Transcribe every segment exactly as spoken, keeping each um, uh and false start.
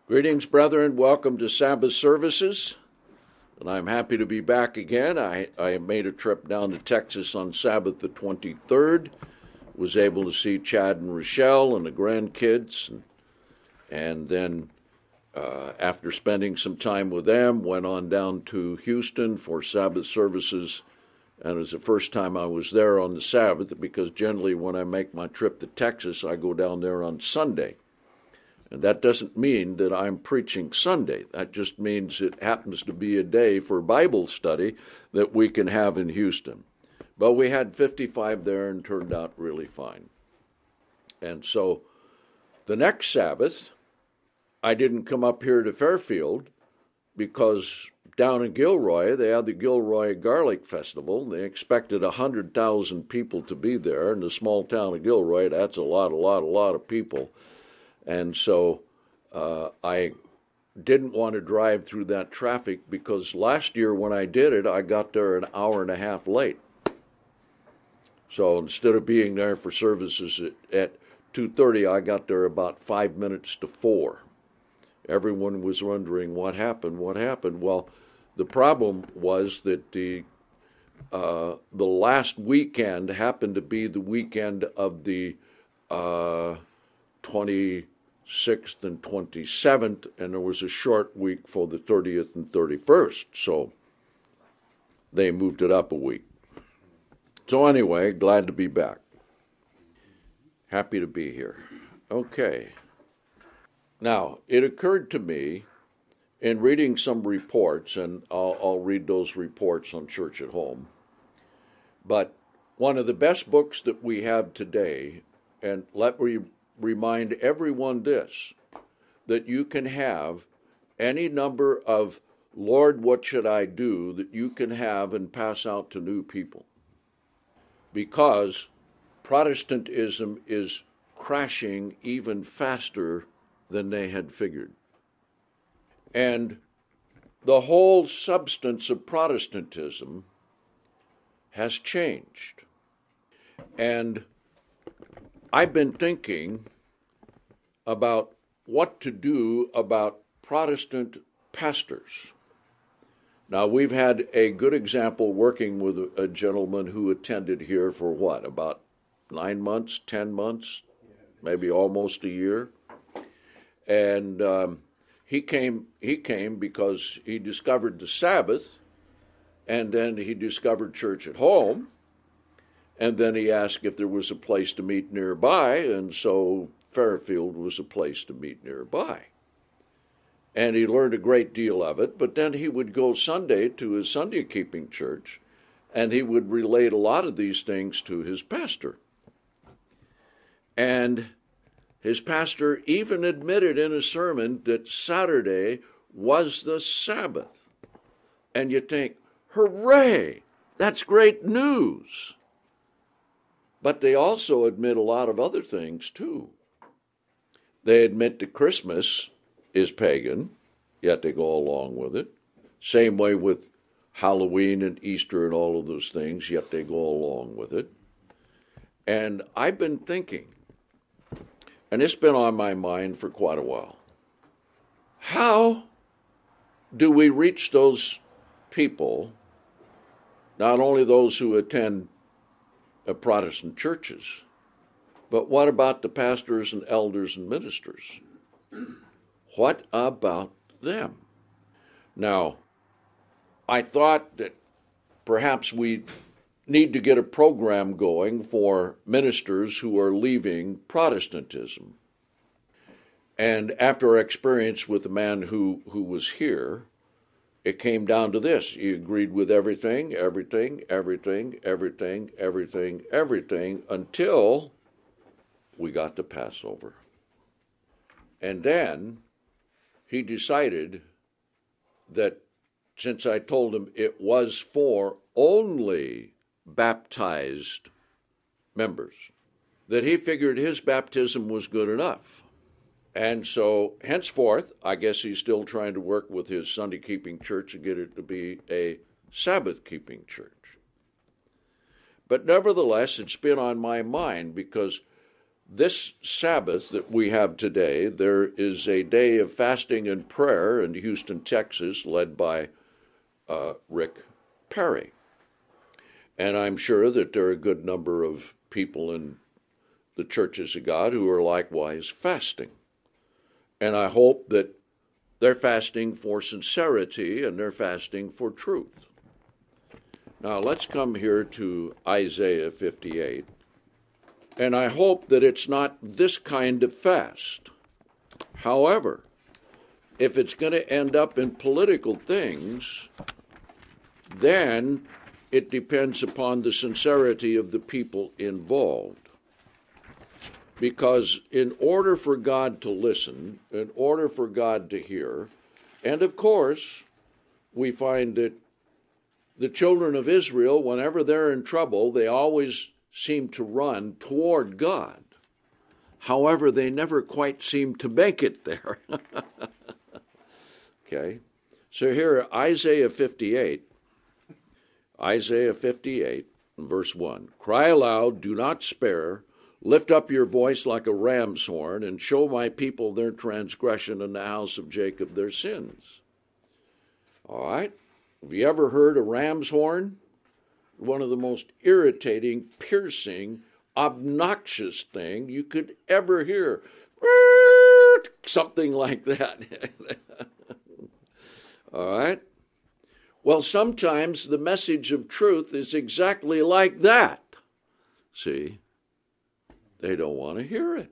Greetings, brethren. Welcome to Sabbath services. And I'm happy to be back again. I, I made a trip down to Texas on Sabbath the twenty-third. Was able to see Chad and Rochelle and the grandkids. And, and then uh, after spending some time with them, went on down to Houston for Sabbath services. And it was the first time I was there on the Sabbath, because generally when I make my trip to Texas, I go down there on Sunday. And that doesn't mean that I'm preaching Sunday. That just means it happens to be a day for Bible study that we can have in Houston. But we had fifty-five there and turned out really fine. And so the next Sabbath, I didn't come up here to Fairfield because down in Gilroy, they had the Gilroy Garlic Festival. They expected one hundred thousand people to be there. In the small town of Gilroy, that's a lot, a lot, a lot of people. And so uh, I didn't want to drive through that traffic, because last year when I did it, I got there an hour and a half late. So instead of being there for services at, at two thirty, I got there about five minutes to four. Everyone was wondering what happened, what happened. Well, the problem was that the uh, the last weekend happened to be the weekend of the uh, twenty-sixth and twenty-seventh, and there was a short week for the thirtieth and thirty-first, so they moved it up a week. So anyway, glad to be back. Happy to be here. Okay. Now, it occurred to me in reading some reports, and I'll, I'll read those reports on Church at Home, but one of the best books that we have today, and let me remind everyone this, that you can have any number of "Lord, what should I do?" that you can have and pass out to new people, because Protestantism is crashing even faster than they had figured. And the whole substance of Protestantism has changed. And I've been thinking about what to do about Protestant pastors. Now, we've had a good example working with a gentleman who attended here for what, about nine months, ten months, maybe almost a year. And um, he came, he came because he discovered the Sabbath, and then he discovered Church at Home, and then he asked if there was a place to meet nearby, and so Fairfield was a place to meet nearby. And he learned a great deal of it, but then he would go Sunday to his Sunday-keeping church, and he would relate a lot of these things to his pastor. And his pastor even admitted in a sermon that Saturday was the Sabbath. And you think, hooray, that's great news. But they also admit a lot of other things, too. They admit that Christmas is pagan, yet they go along with it. Same way with Halloween and Easter and all of those things, yet they go along with it. And I've been thinking, and it's been on my mind for quite a while, how do we reach those people, not only those who attend uh, Protestant churches, but what about the pastors and elders and ministers? What about them? Now, I thought that perhaps we need to get a program going for ministers who are leaving Protestantism. And after our experience with the man who, who was here, it came down to this. He agreed with everything, everything, everything, everything, everything, everything, until we got to Passover. And then he decided that since I told him it was for only baptized members, that he figured his baptism was good enough. And so henceforth, I guess he's still trying to work with his Sunday-keeping church to get it to be a Sabbath-keeping church. But nevertheless, it's been on my mind, because this Sabbath that we have today, there is a day of fasting and prayer in Houston, Texas, led by uh, Rick Perry. And I'm sure that there are a good number of people in the churches of God who are likewise fasting. And I hope that they're fasting for sincerity and they're fasting for truth. Now let's come here to Isaiah fifty-eight. And I hope that it's not this kind of fast. However, if it's going to end up in political things, then it depends upon the sincerity of the people involved. Because in order for God to listen, in order for God to hear, and of course, we find that the children of Israel, whenever they're in trouble, they always seem to run toward God. However, they never quite seem to make it there. Okay, so here, Isaiah fifty-eight, Isaiah fifty-eight, verse one. Cry aloud, do not spare. Lift up your voice like a ram's horn, and show my people their transgression and the house of Jacob their sins. All right? Have you ever heard a ram's horn? One of the most irritating, piercing, obnoxious thing you could ever hear. Something like that. All right? Well, sometimes the message of truth is exactly like that. See? They don't want to hear it.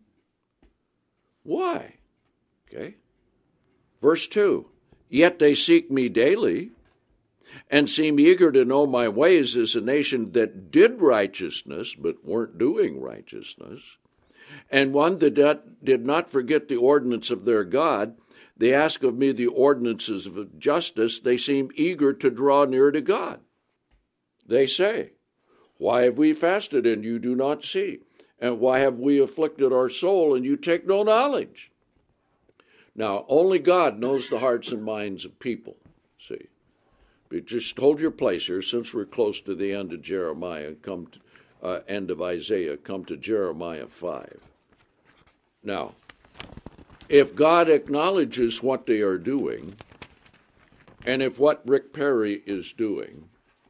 Why? Okay. Verse two. Yet they seek me daily, and seem eager to know my ways as a nation that did righteousness, but weren't doing righteousness, and one that did not forget the ordinance of their God. They ask of me the ordinances of justice. They seem eager to draw near to God. They say, why have we fasted and you do not see? And why have we afflicted our soul and you take no knowledge? Now, only God knows the hearts and minds of people, see. But just hold your place here, since we're close to the end of Jeremiah, come to, uh, end of Isaiah, come to Jeremiah five. Now, if God acknowledges what they are doing, and if what Rick Perry is doing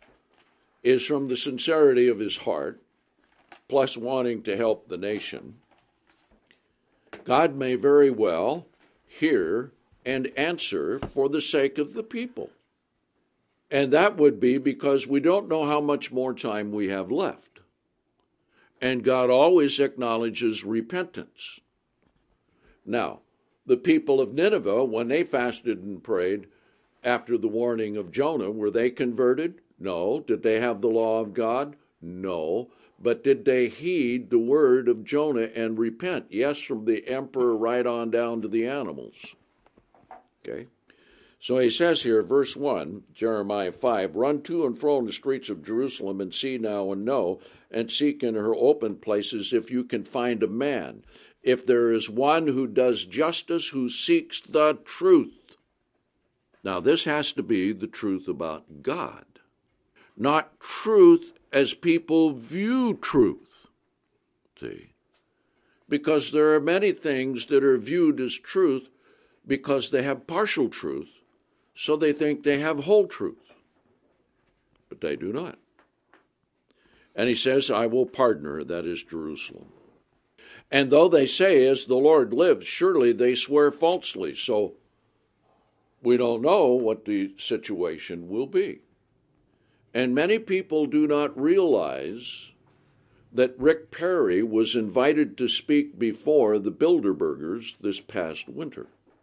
is from the sincerity of his heart, plus wanting to help the nation, God may very well hear and answer for the sake of the people. And that would be because we don't know how much more time we have left. And God always acknowledges repentance. Now, the people of Nineveh, when they fasted and prayed after the warning of Jonah, were they converted? No. Did they have the law of God? No. But did they heed the word of Jonah and repent? Yes, from the emperor right on down to the animals. Okay. So he says here, verse one, Jeremiah five, run to and fro in the streets of Jerusalem and see now and know, and seek in her open places if you can find a man, if there is one who does justice, who seeks the truth. Now this has to be the truth about God, not truth as people view truth. See? Because there are many things that are viewed as truth because they have partial truth, so they think they have whole truth. But they do not. And he says, I will pardon her, that is Jerusalem. And though they say, as the Lord lives, surely they swear falsely. So we don't know what the situation will be. And many people do not realize that Rick Perry was invited to speak before the Bilderbergers this past winter.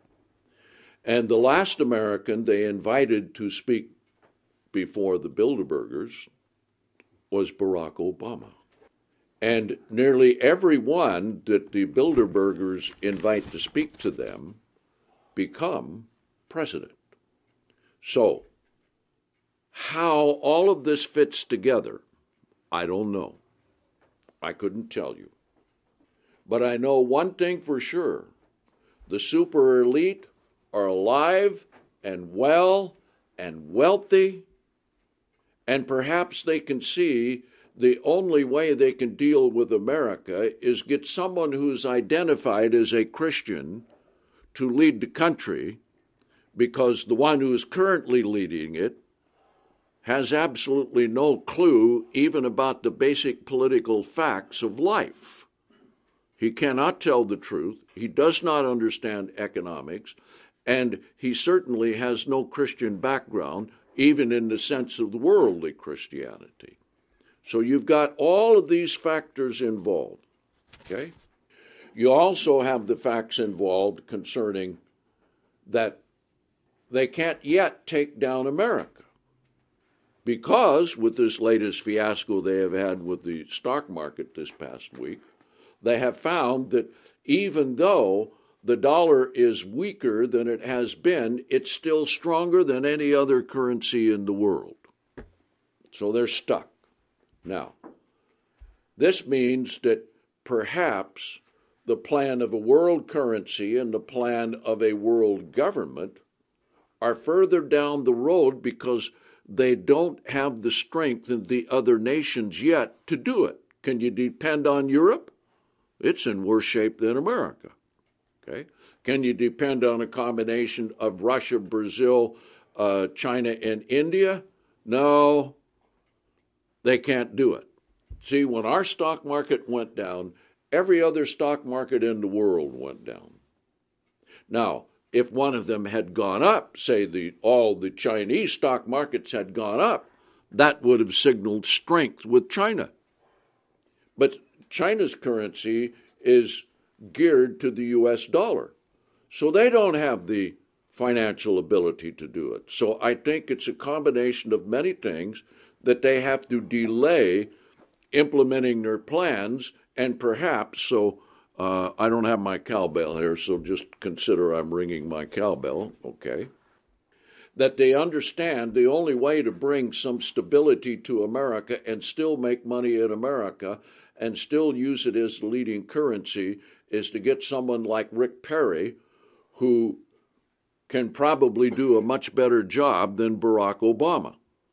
And the last American they invited to speak before the Bilderbergers was Barack Obama. And nearly everyone that the Bilderbergers invite to speak to them become president. So, how all of this fits together, I don't know. I couldn't tell you. But I know one thing for sure. The super elite are alive and well and wealthy, and perhaps they can see the only way they can deal with America is get someone who's identified as a Christian to lead the country, because the one who is currently leading it has absolutely no clue even about the basic political facts of life. He cannot tell the truth. He does not understand economics, and he certainly has no Christian background, even in the sense of the worldly Christianity. So you've got all of these factors involved, okay? You also have the facts involved concerning that they can't yet take down America, because with this latest fiasco they have had with the stock market this past week, they have found that even though the dollar is weaker than it has been, it's still stronger than any other currency in the world. So they're stuck. Now, this means that perhaps the plan of a world currency and the plan of a world government are further down the road, because they don't have the strength in the other nations yet to do it. Can you depend on Europe? It's in worse shape than America. Okay? Can you depend on a combination of Russia, Brazil, uh, China, and India? No, they can't do it. See, when our stock market went down, every other stock market in the world went down. Now, if one of them had gone up, say the all the Chinese stock markets had gone up, that would have signaled strength with China. But China's currency is geared to the U S dollar, so they don't have the financial ability to do it. So I think it's a combination of many things that they have to delay implementing their plans, and perhaps, so uh, I don't have my cowbell here, so just consider I'm ringing my cowbell, okay, that they understand the only way to bring some stability to America and still make money in America and still use it as the leading currency is to get someone like Rick Perry, who can probably do a much better job than Barack Obama.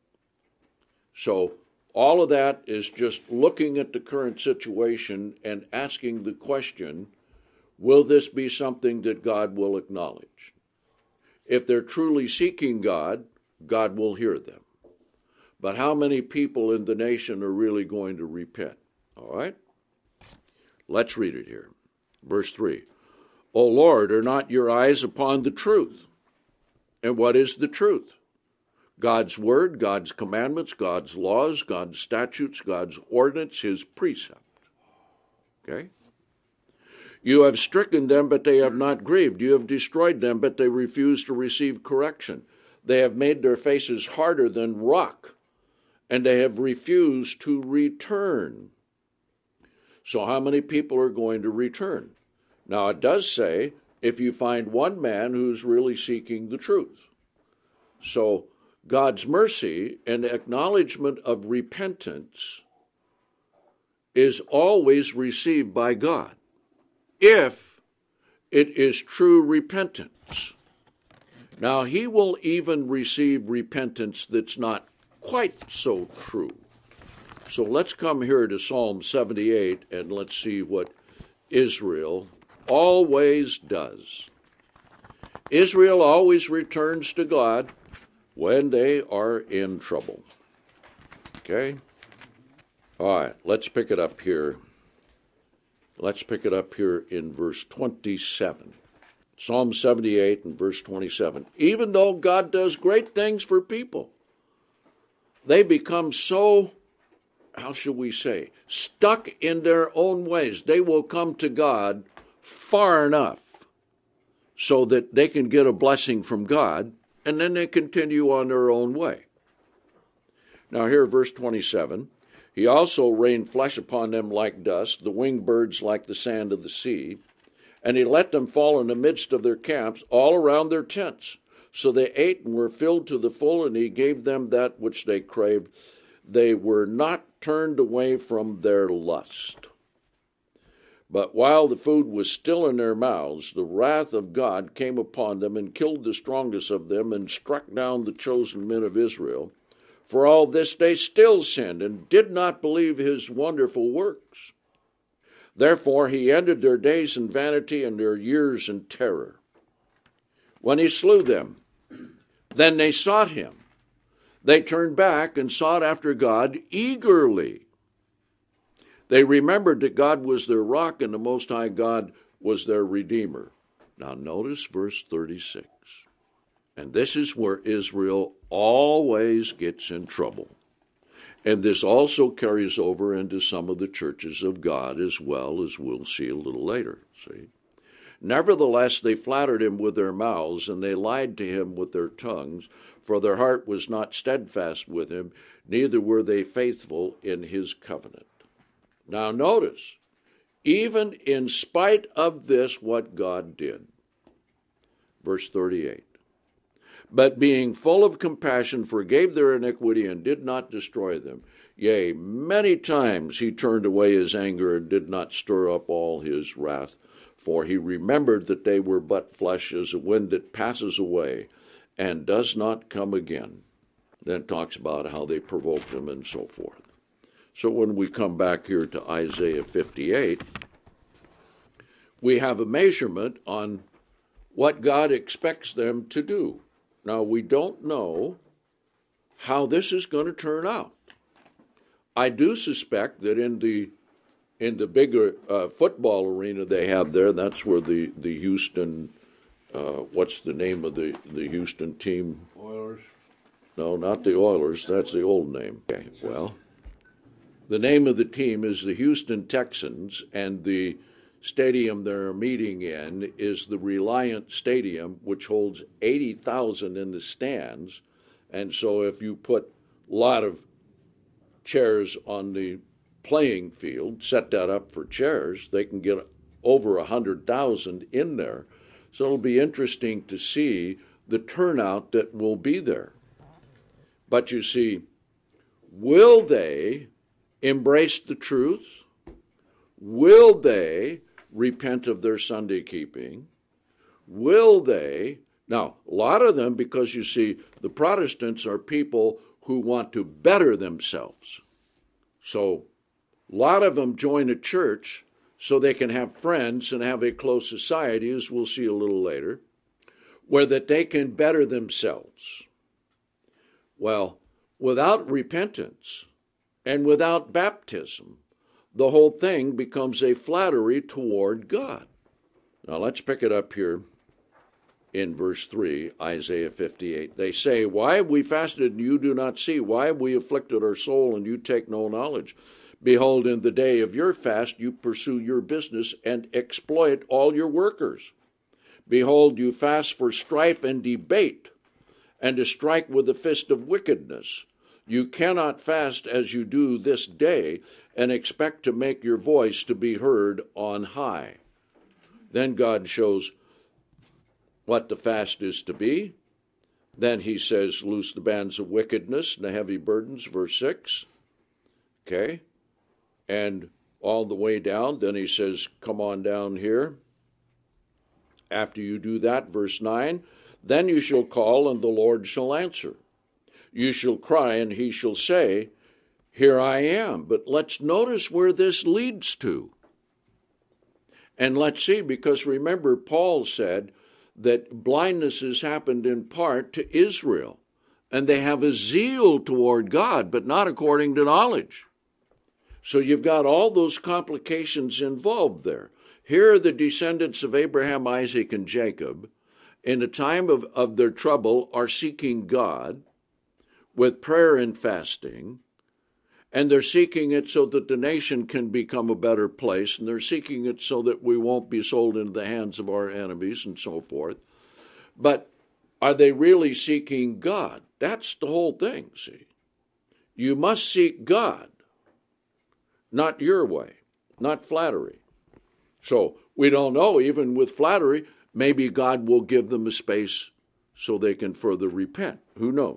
So all of that is just looking at the current situation and asking the question, will this be something that God will acknowledge? If they're truly seeking God, God will hear them. But how many people in the nation are really going to repent? All right? Let's read it here. Verse three. O Lord, are not your eyes upon the truth? And what is the truth? God's word, God's commandments, God's laws, God's statutes, God's ordinance, his precept. Okay? You have stricken them, but they have not grieved. You have destroyed them, but they refuse to receive correction. They have made their faces harder than rock, and they have refused to return. So how many people are going to return? Now it does say, if you find one man who's really seeking the truth. So God's mercy and acknowledgement of repentance is always received by God, if it is true repentance. Now, he will even receive repentance that's not quite so true. So let's come here to Psalm seventy-eight and let's see what Israel always does. Israel always returns to God when they are in trouble. Okay? All right, let's pick it up here. Let's pick it up here in verse twenty-seven. Psalm seventy-eight and verse twenty-seven. Even though God does great things for people, they become so, how shall we say, stuck in their own ways. They will come to God far enough so that they can get a blessing from God, and then they continue on their own way. Now here, verse twenty-seven. He also rained flesh upon them like dust, the winged birds like the sand of the sea. And he let them fall in the midst of their camps, all around their tents. So they ate and were filled to the full, and he gave them that which they craved. They were not turned away from their lust. But while the food was still in their mouths, the wrath of God came upon them and killed the strongest of them and struck down the chosen men of Israel. For all this they still sinned, and did not believe his wonderful works. Therefore he ended their days in vanity, and their years in terror. When he slew them, then they sought him. They turned back and sought after God eagerly. They remembered that God was their rock, and the Most High God was their Redeemer. Now notice verse thirty-six. And this is where Israel always gets in trouble. And this also carries over into some of the churches of God, as well, as we'll see a little later. See? Nevertheless, they flattered him with their mouths, and they lied to him with their tongues, for their heart was not steadfast with him, neither were they faithful in his covenant. Now notice, even in spite of this, what God did. Verse thirty-eight. But being full of compassion, forgave their iniquity, and did not destroy them. Yea, many times he turned away his anger, and did not stir up all his wrath. For he remembered that they were but flesh, as a wind that passes away, and does not come again. Then it talks about how they provoked him, and so forth. So when we come back here to Isaiah fifty-eight, we have a measurement on what God expects them to do. Now, we don't know how this is going to turn out. I do suspect that in the in the bigger uh, football arena they have there, that's where the, the Houston, uh, what's the name of the, the Houston team? Oilers. No, not the Oilers. That's the old name. Okay, well, the name of the team is the Houston Texans, and the stadium they're meeting in is the Reliant Stadium, which holds eighty thousand in the stands. And so if you put a lot of chairs on the playing field, set that up for chairs, they can get over one hundred thousand in there. So it'll be interesting to see the turnout that will be there. But you see, will they embrace the truth? Will they repent of their Sunday keeping? Will they? Now, a lot of them, because you see, the Protestants are people who want to better themselves. So, a lot of them join a church so they can have friends and have a close society, as we'll see a little later, where that they can better themselves. Well, without repentance and without baptism, the whole thing becomes a flattery toward God. Now let's pick it up here in verse three, Isaiah fifty-eight. They say, why have we fasted and you do not see? Why have we afflicted our soul and you take no knowledge? Behold, in the day of your fast you pursue your business and exploit all your workers. Behold, you fast for strife and debate, and to strike with the fist of wickedness. You cannot fast as you do this day, and expect to make your voice to be heard on high. Then God shows what the fast is to be. Then he says, loose the bands of wickedness and the heavy burdens, verse six. Okay. And all the way down, then he says, come on down here. After you do that, verse nine, then you shall call and the Lord shall answer. You shall cry and he shall say, here I am. But let's notice where this leads to. And let's see, because remember, Paul said that blindness has happened in part to Israel. And they have a zeal toward God, but not according to knowledge. So you've got all those complications involved there. Here are the descendants of Abraham, Isaac, and Jacob, in the time of, of their trouble, are seeking God with prayer and fasting. And they're seeking it so that the nation can become a better place. And they're seeking it so that we won't be sold into the hands of our enemies and so forth. But are they really seeking God? That's the whole thing, see. You must seek God, not your way, not flattery. So we don't know, even with flattery, maybe God will give them a space so they can further repent. Who knows?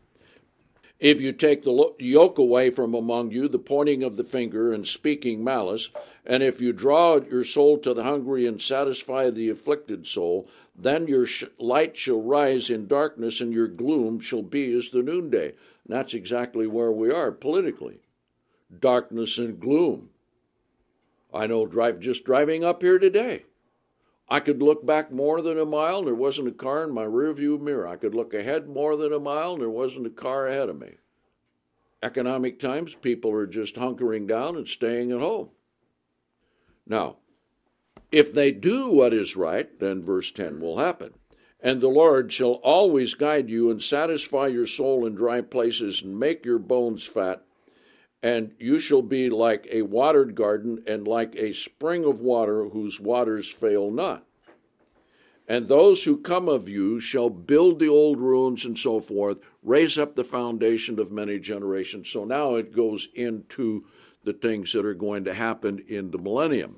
If you take the yoke away from among you, the pointing of the finger and speaking malice, and if you draw your soul to the hungry and satisfy the afflicted soul, Then your sh- light shall rise in darkness, and your gloom shall be as the noonday. And that's exactly where we are politically. Darkness and gloom. I know drive, just driving up here today, I could look back more than a mile, and there wasn't a car in my rearview mirror. I could look ahead more than a mile, and there wasn't a car ahead of me. Economic times, people are just hunkering down and staying at home. Now, if they do what is right, then verse ten will happen. And the Lord shall always guide you and satisfy your soul in dry places and make your bones fat. And you shall be like a watered garden and like a spring of water whose waters fail not. And those who come of you shall build the old ruins and so forth, raise up the foundation of many generations. So now it goes into the things that are going to happen in the millennium.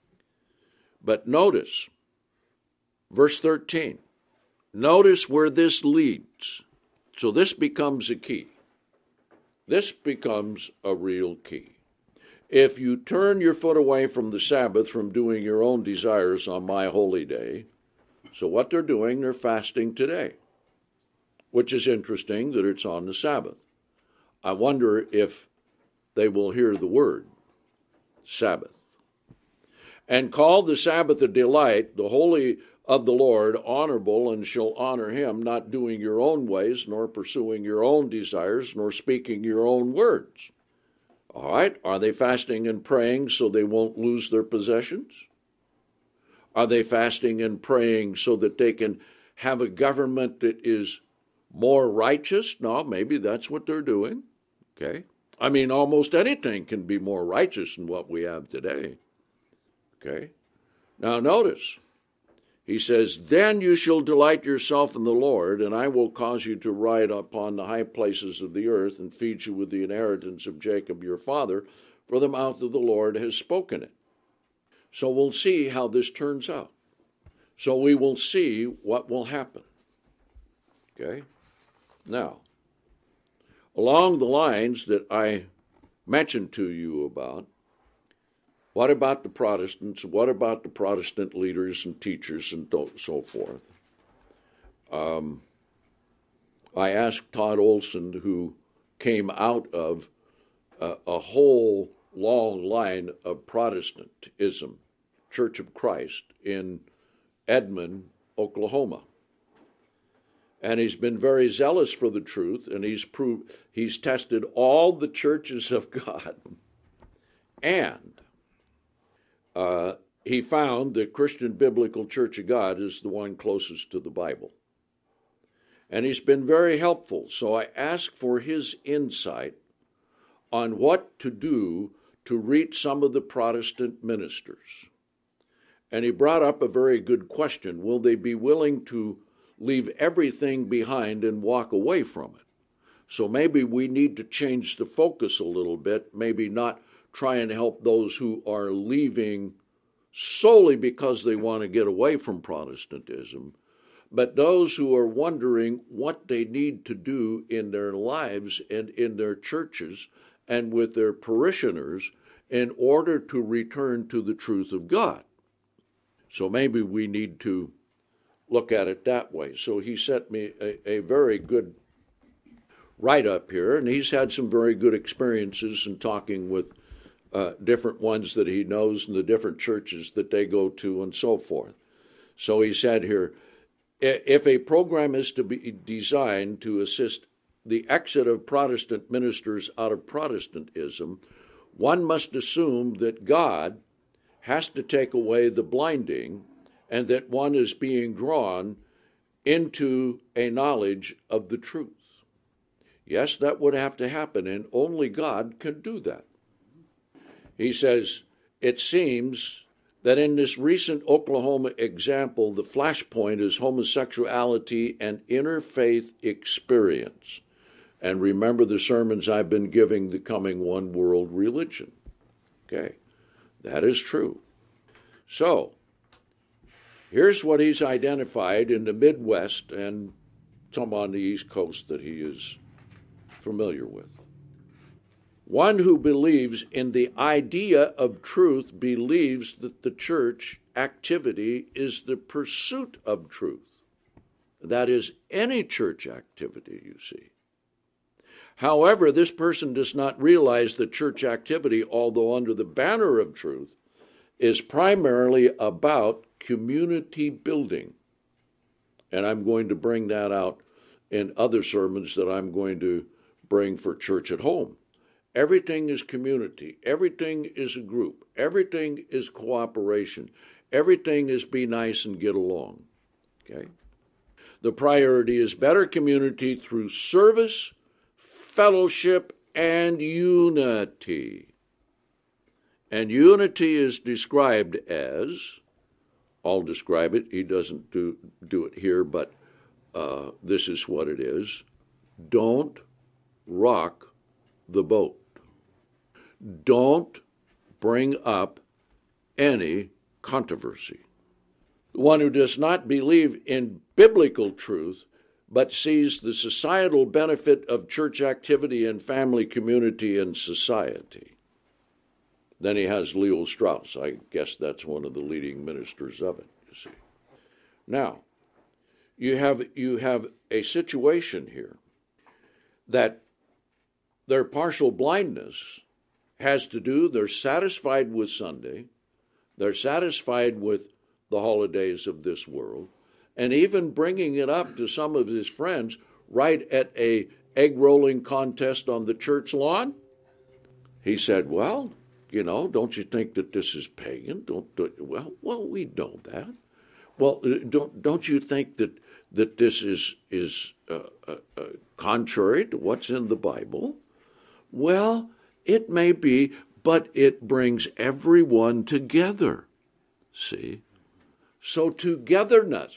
But notice, verse thirteen. Notice where this leads. So this becomes a key. This becomes a real key. If you turn your foot away from the Sabbath, from doing your own desires on my holy day, so what they're doing, they're fasting today, which is interesting that it's on the Sabbath. I wonder if they will hear the word Sabbath. And call the Sabbath a delight, the holy of the Lord honorable, and shall honor him, not doing your own ways, nor pursuing your own desires, nor speaking your own words. All right, are they fasting and praying so they won't lose their possessions? Are they fasting and praying so that they can have a government that is more righteous? No, maybe that's what they're doing. Okay. I mean, almost anything can be more righteous than what we have today. Okay. Now notice, he says, then you shall delight yourself in the Lord, and I will cause you to ride upon the high places of the earth, and feed you with the inheritance of Jacob your father, for the mouth of the Lord has spoken it. So we'll see how this turns out. So we will see what will happen. Okay? Now, along the lines that I mentioned to you about, what about the Protestants? What about the Protestant leaders and teachers and so forth? Um, I asked Todd Olson, who came out of a, a whole long line of Protestantism, Church of Christ, in Edmond, Oklahoma. And he's been very zealous for the truth, and he's proved, he's tested all the churches of God. And uh, he found that Christian Biblical Church of God is the one closest to the Bible. And he's been very helpful. So I asked for his insight on what to do to reach some of the Protestant ministers. And he brought up a very good question. Will they be willing to leave everything behind and walk away from it? So maybe we need to change the focus a little bit, maybe not try and help those who are leaving solely because they want to get away from Protestantism, but those who are wondering what they need to do in their lives and in their churches and with their parishioners in order to return to the truth of God. So maybe we need to look at it that way. So he sent me a, a very good write-up here, and he's had some very good experiences in talking with uh, different ones that he knows in the different churches that they go to and so forth. So he said here, if a program is to be designed to assist the exit of Protestant ministers out of Protestantism, one must assume that God has to take away the blinding and that one is being drawn into a knowledge of the truth. Yes, that would have to happen, and only God can do that. He says, it seems that in this recent Oklahoma example, the flashpoint is homosexuality and interfaith experience. And remember the sermons I've been giving, the coming one world religion. Okay, that is true. So, here's what he's identified in the Midwest and some on the East Coast that he is familiar with. One who believes in the idea of truth believes that the church activity is the pursuit of truth. That is any church activity, you see. However, this person does not realize that church activity, although under the banner of truth, is primarily about community building. And I'm going to bring that out in other sermons that I'm going to bring for Church at Home. Everything is community. Everything is a group. Everything is cooperation. Everything is be nice and get along. Okay? The priority is better community through service, fellowship, and unity. And unity is described as, I'll describe it, he doesn't do, do it here, but uh, this is what it is. Don't rock the boat. Don't bring up any controversy. The one who does not believe in biblical truth, but sees the societal benefit of church activity and family, community, and society. Then he has Leo Strauss. I guess that's one of the leading ministers of it, you see. Now, you have, you have a situation here that their partial blindness has to do, they're satisfied with Sunday, they're satisfied with the holidays of this world, and even bringing it up to some of his friends right at a egg rolling contest on the church lawn. He said, well, you know, don't you think that this is pagan? Don't, don't well, well, we know that. Well, don't don't you think that that this is is uh, uh, uh, contrary to what's in the Bible? Well, it may be, but it brings everyone together. See? So togetherness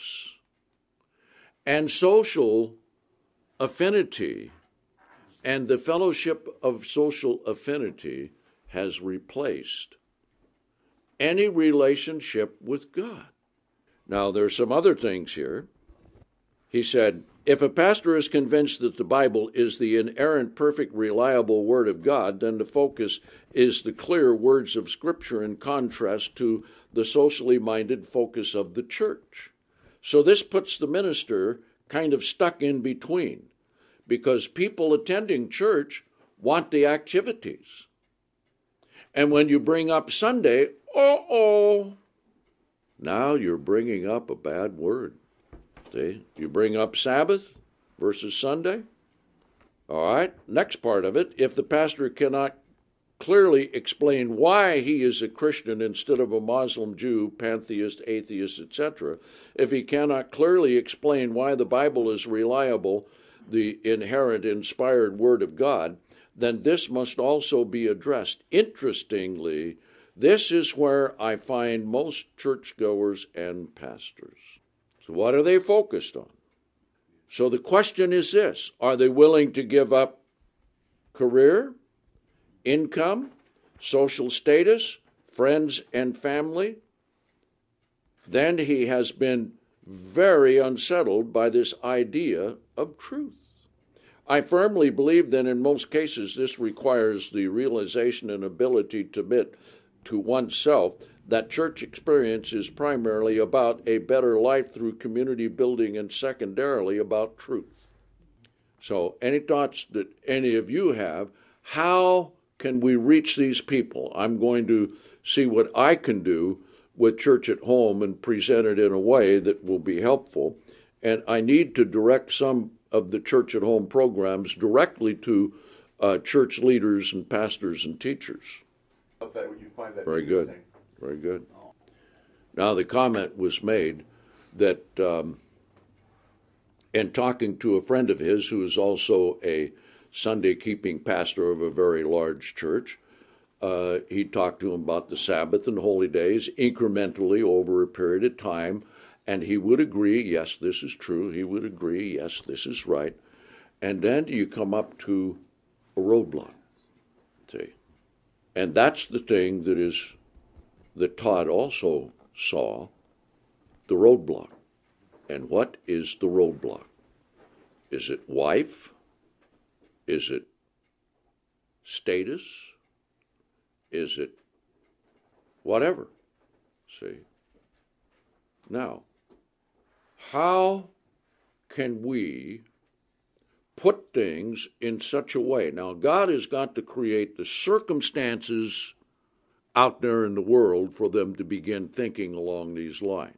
and social affinity and the fellowship of social affinity has replaced any relationship with God. Now, there's some other things here. He said, if a pastor is convinced that the Bible is the inerrant, perfect, reliable Word of God, then the focus is the clear words of Scripture in contrast to the socially minded focus of the church. So this puts the minister kind of stuck in between, because people attending church want the activities. And when you bring up Sunday, uh-oh, now you're bringing up a bad word. See, you bring up Sabbath versus Sunday. All right, next part of it, if the pastor cannot clearly explain why he is a Christian instead of a Muslim, Jew, pantheist, atheist, et cetera, if he cannot clearly explain why the Bible is reliable, the inherent, inspired Word of God, then this must also be addressed. Interestingly, this is where I find most churchgoers and pastors. So what are they focused on? So the question is this: are they willing to give up career, income, social status, friends and family? Then he has been very unsettled by this idea of truth. I firmly believe that in most cases this requires the realization and ability to admit to oneself that church experience is primarily about a better life through community building and secondarily about truth. So any thoughts that any of you have, how can we reach these people? I'm going to see what I can do with Church at Home and present it in a way that will be helpful. And I need to direct some of the Church at Home programs directly to uh, church leaders and pastors and teachers. That, you find that Very good. Very good. Now, the comment was made that um, in talking to a friend of his who is also a Sunday-keeping pastor of a very large church, uh, he talked to him about the Sabbath and holy days incrementally over a period of time, and he would agree, yes, this is true. He would agree, yes, this is right. And then you come up to a roadblock, see. And that's the thing that is that Todd also saw, the roadblock. And what is the roadblock? Is it wife? Is it status? Is it whatever? See? Now, how can we put things in such a way? Now, God has got to create the circumstances out there in the world for them to begin thinking along these lines.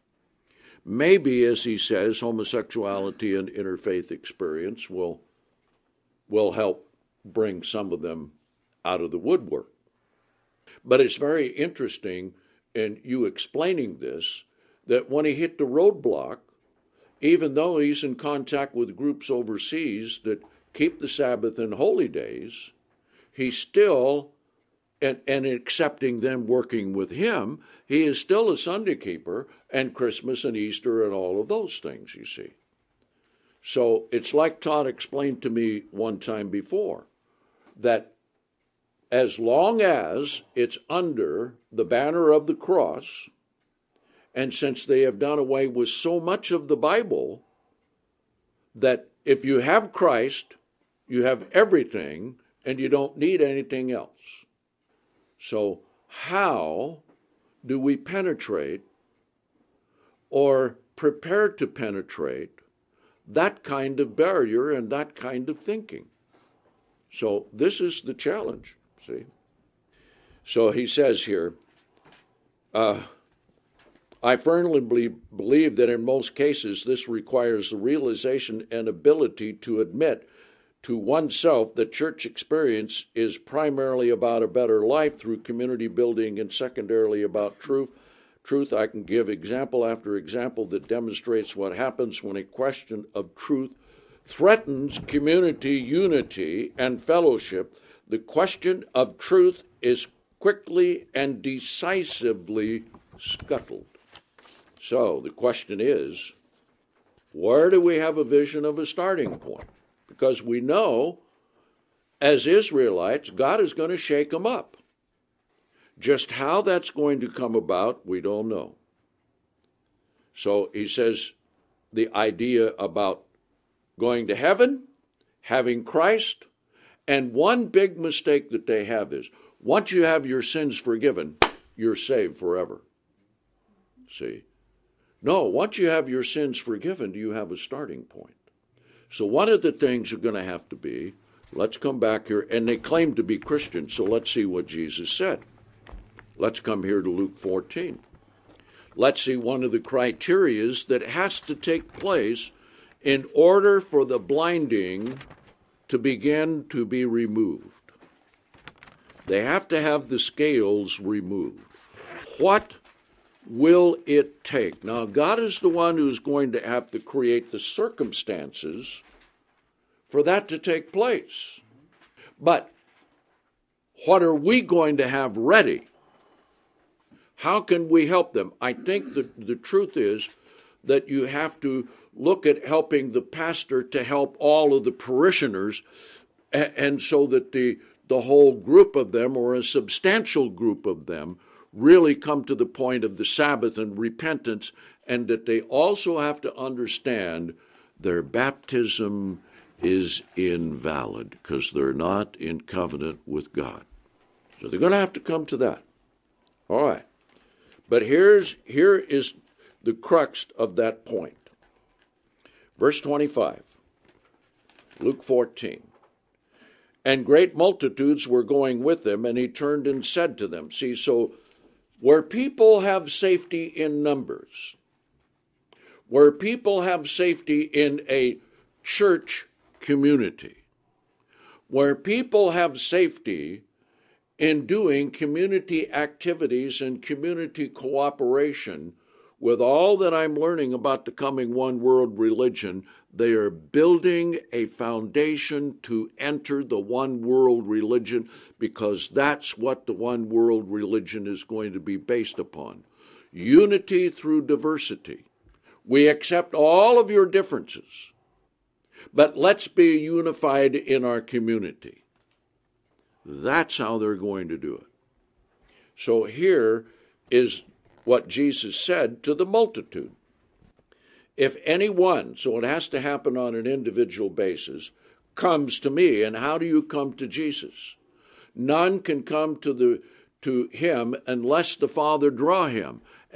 Maybe, as he says, homosexuality and interfaith experience will, will help bring some of them out of the woodwork. But it's very interesting in you explaining this, that when he hit the roadblock, even though he's in contact with groups overseas that keep the Sabbath and holy days, he still, and, and accepting them working with him, he is still a Sunday keeper, and Christmas and Easter and all of those things, you see. So it's like Todd explained to me one time before, that as long as it's under the banner of the cross, and since they have done away with so much of the Bible, that if you have Christ, you have everything, and you don't need anything else. So how do we penetrate or prepare to penetrate that kind of barrier and that kind of thinking? So this is the challenge, see? So he says here, uh, I firmly believe that in most cases this requires the realization and ability to admit to oneself that church experience is primarily about a better life through community building and secondarily about truth. Truth, I can give example after example that demonstrates what happens when a question of truth threatens community unity and fellowship. The question of truth is quickly and decisively scuttled. So the question is, where do we have a vision of a starting point? Because we know, as Israelites, God is going to shake them up. Just how that's going to come about, we don't know. So he says the idea about going to heaven, having Christ, and one big mistake that they have is, once you have your sins forgiven, you're saved forever. See? No, once you have your sins forgiven, you have a starting point. So one of the things are going to have to be, let's come back here, and they claim to be Christians, so let's see what Jesus said. Let's come here to Luke fourteen. Let's see one of the criterias that has to take place in order for the blinding to begin to be removed. They have to have the scales removed. What will it take? Now, God is the one who's going to have to create the circumstances for that to take place. But what are we going to have ready? How can we help them? I think that the truth is that you have to look at helping the pastor to help all of the parishioners, and so that the, the whole group of them, or a substantial group of them, really come to the point of the Sabbath and repentance, and that they also have to understand their baptism is invalid because they're not in covenant with God. So they're going to have to come to that. All right. But here's here is the crux of that point. Verse twenty-five, Luke fourteen. And great multitudes were going with them, and he turned and said to them. See, so where people have safety in numbers, where people have safety in a church community, where people have safety in doing community activities and community cooperation with all that I'm learning about the coming one world religion, they are building a foundation to enter the one world religion, because that's what the one world religion is going to be based upon. Unity through diversity. We accept all of your differences, but let's be unified in our community. That's how they're going to do it. So here is what Jesus said to the multitude. If anyone, so it has to happen on an individual basis, comes to me, and how do you come to Jesus? None can come to the to him unless the Father draw him.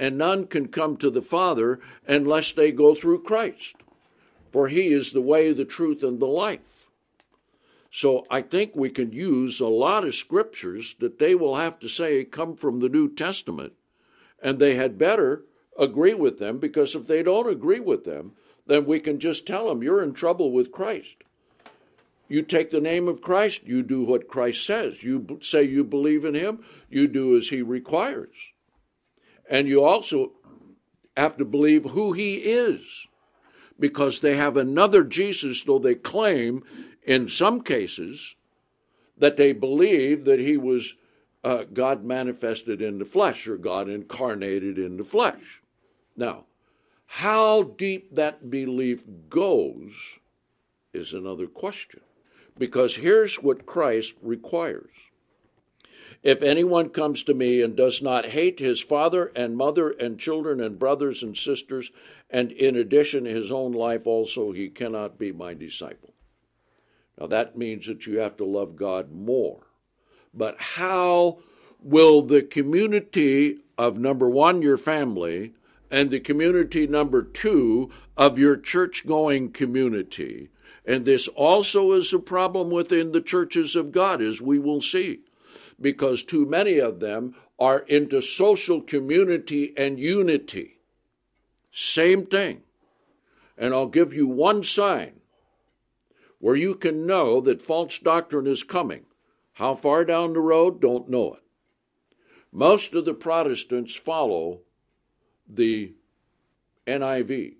and none can come to the Father unless they go through Christ. For he is the way, the truth, and the life. So I think we can use a lot of scriptures that they will have to say come from the New Testament, and they had better agree with them, because if they don't agree with them, then we can just tell them, you're in trouble with Christ. You take the name of Christ, you do what Christ says. You say you believe in him, you do as he requires. And you also have to believe who he is, because they have another Jesus, though they claim in some cases that they believe that he was uh, God manifested in the flesh, or God incarnated in the flesh. Now, how deep that belief goes is another question, because here's what Christ requires. If anyone comes to me and does not hate his father and mother and children and brothers and sisters, and in addition his own life also, he cannot be my disciple. Now that means that you have to love God more. But how will the community of, number one, your family, and the community, number two, of your church-going community, and this also is a problem within the churches of God, as we will see, because too many of them are into social community and unity. Same thing. And I'll give you one sign where you can know that false doctrine is coming. How far down the road? Don't know it. Most of the Protestants follow the N I V.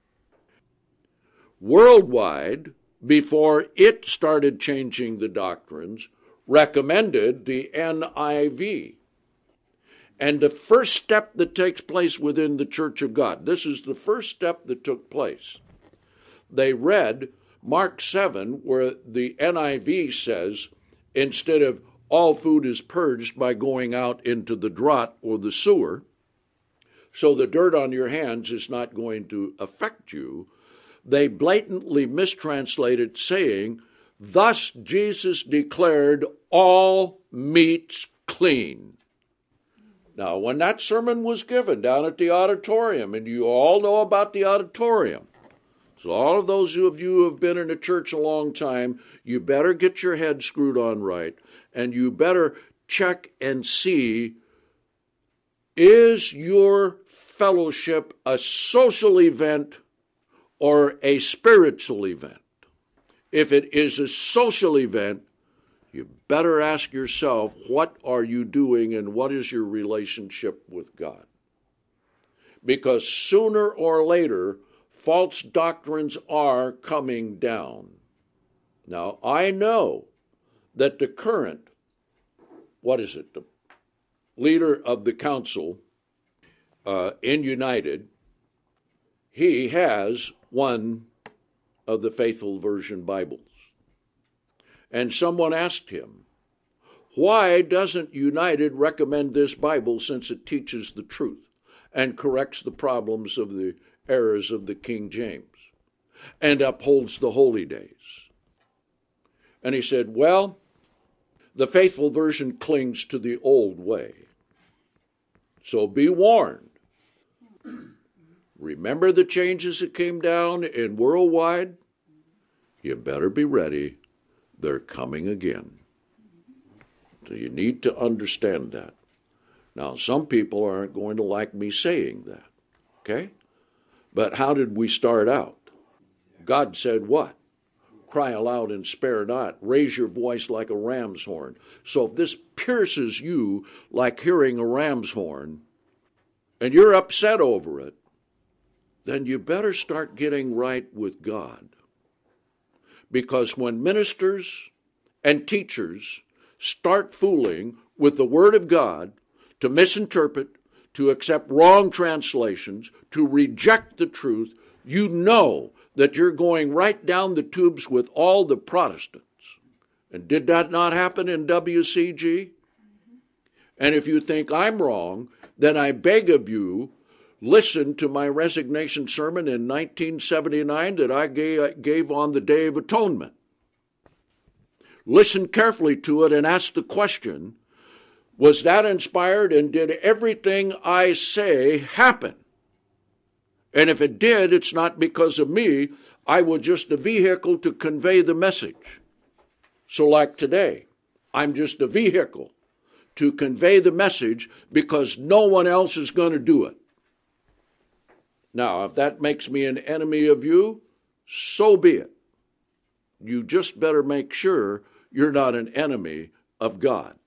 Worldwide, before it started changing the doctrines, recommended the N I V. And the first step that takes place within the Church of God, this is the first step that took place. They read Mark seven, where the N I V says, instead of all food is purged by going out into the draught or the sewer, so the dirt on your hands is not going to affect you, they blatantly mistranslated, saying, thus Jesus declared all meats clean. Now, when that sermon was given down at the auditorium, and you all know about the auditorium, so all of those of you who have been in a church a long time, you better get your head screwed on right, and you better check and see, is your fellowship a social event or a spiritual event? If it is a social event, you better ask yourself, what are you doing and what is your relationship with God? Because sooner or later, false doctrines are coming down. Now, I know that the current, what is it, the leader of the council uh, in United, he has one of the Faithful Version Bibles. And someone asked him, why doesn't United recommend this Bible, since it teaches the truth and corrects the problems of the errors of the King James and upholds the holy days? And he said, well, the Faithful Version clings to the old way. So be warned. Remember the changes that came down in worldwide? You better be ready. They're coming again. So you need to understand that. Now, some people aren't going to like me saying that, okay? But how did we start out? God said what? Cry aloud and spare not. Raise your voice like a ram's horn. So if this pierces you like hearing a ram's horn, and you're upset over it, then you better start getting right with God. Because when ministers and teachers start fooling with the Word of God to misinterpret, to accept wrong translations, to reject the truth, you know that you're going right down the tubes with all the Protestants. And did that not happen in W C G? And if you think I'm wrong, then I beg of you, listen to my resignation sermon in nineteen seventy-nine that I gave on the Day of Atonement. Listen carefully to it and ask the question, Was that inspired, and did everything I say happen? And if it did, it's not because of me. I was just a vehicle to convey the message. So like today, I'm just a vehicle to convey the message because no one else is going to do it. Now, if that makes me an enemy of you, so be it. You just better make sure you're not an enemy of God.